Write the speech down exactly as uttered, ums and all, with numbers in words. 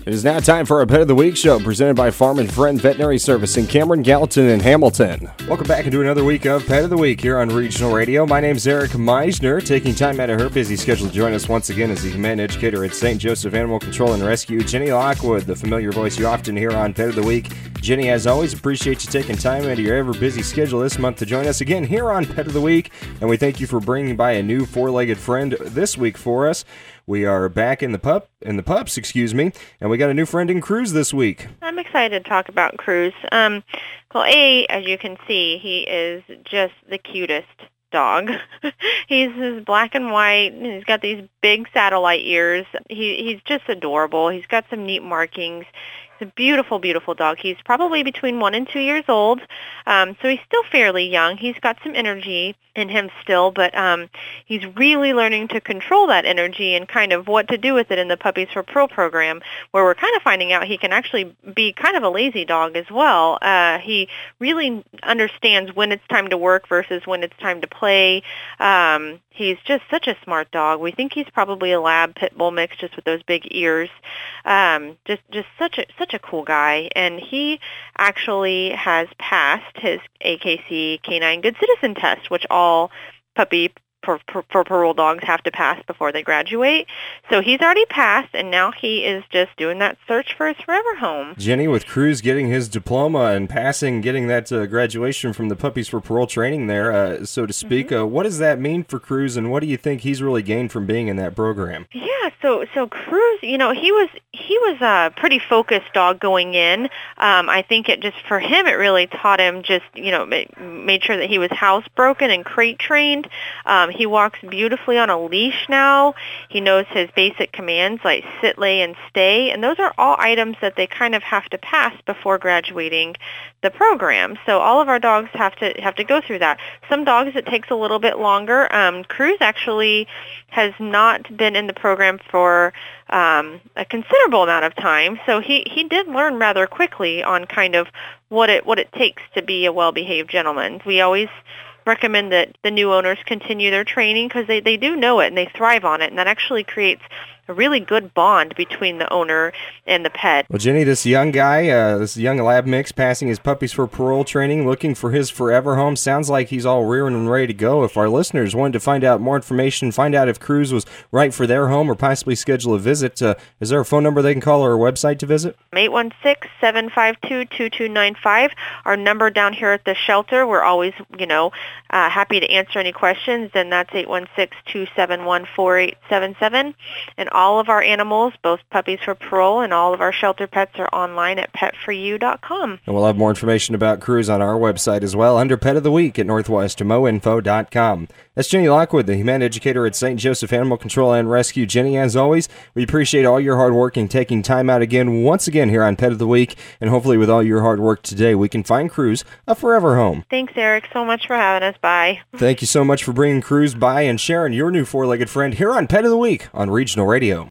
It is now time for our Pet of the Week show presented by Farm and Friend Veterinary Service in Cameron, Gallatin, and Hamilton. Welcome back into another week of Pet of the Week here on Regional Radio. My name's Eric Meisner, taking time out of her busy schedule to join us once again as the Humane Educator at Saint Joseph Animal Control and Rescue, Jenny Lockwood, the familiar voice you often hear on Pet of the Week. Jenny, as always, appreciate you taking time out of your ever-busy schedule this month to join us again here on Pet of the Week, and we thank you for bringing by a new four-legged friend this week for us. We are back in the pup, in the pups, excuse me, and we got a new friend in Cruz this week. I'm excited to talk about Cruz. Um, well, A, as you can see, he is just the cutest dog. He's his black and white, and he's got these big satellite ears. He he's just adorable. He's got some neat markings. He's a beautiful, beautiful dog. He's probably between one and two years old, um, so he's still fairly young. He's got some energy in him still, but um, he's really learning to control that energy and kind of what to do with it in the Puppies for Pearl program, where we're kind of finding out he can actually be kind of a lazy dog as well. Uh, he really understands when it's time to work versus when it's time to play. Um, he's just such a smart dog. We think he's probably a lab pit bull mix, just with those big ears. Um, just, just such a such a cool guy, and he actually has passed his A K C Canine Good Citizen test, which all puppy for, for, for parole dogs have to pass before they graduate. So he's already passed, and now he is just doing that search for his forever home. Jenny, with Cruz getting his diploma and passing, getting that uh, graduation from the Puppies for Parole training there, uh, so to speak, mm-hmm. uh, what does that mean for Cruz, and what do you think he's really gained from being in that program? Yeah, so so Cruz, you know, he was he was a pretty focused dog going in. Um, I think it just, for him, it really taught him just, you know, made sure that he was housebroken and crate trained. Um, He walks beautifully on a leash now. He knows his basic commands like sit, lay, and stay, and those are all items that they kind of have to pass before graduating the program. So all of our dogs have to have to go through that. Some dogs it takes a little bit longer. Um, Cruz actually has not been in the program for um, a considerable amount of time, so he, he did learn rather quickly on kind of what it what it takes to be a well-behaved gentleman. We always recommend that the new owners continue their training because they, they do know it and they thrive on it, and that actually creates a really good bond between the owner and the pet. Well, Jenny, this young guy, uh, this young lab mix passing his Puppies for Parole training, looking for his forever home, sounds like he's all rearing and ready to go. If our listeners wanted to find out more information, find out if Cruz was right for their home or possibly schedule a visit, uh, is there a phone number they can call or a website to visit? eight one six, seven five two, two two nine five. Our number down here at the shelter, we're always, you know, uh, happy to answer any questions, and that's eight one six, two seven one, four eight seven seven. And all of our animals, both Puppies for Parole and all of our shelter pets, are online at pet for you dot com. And we'll have more information about Cruz on our website as well, under Pet of the Week at northwest mo info dot com. That's Jenny Lockwood, the Humane Educator at Saint Joseph Animal Control and Rescue. Jenny, as always, we appreciate all your hard work and taking time out again, once again, here on Pet of the Week. And hopefully with all your hard work today, we can find Cruz a forever home. Thanks, Eric, so much for having us. Bye. Thank you so much for bringing Cruz by and sharing your new four-legged friend here on Pet of the Week on Regional Radio.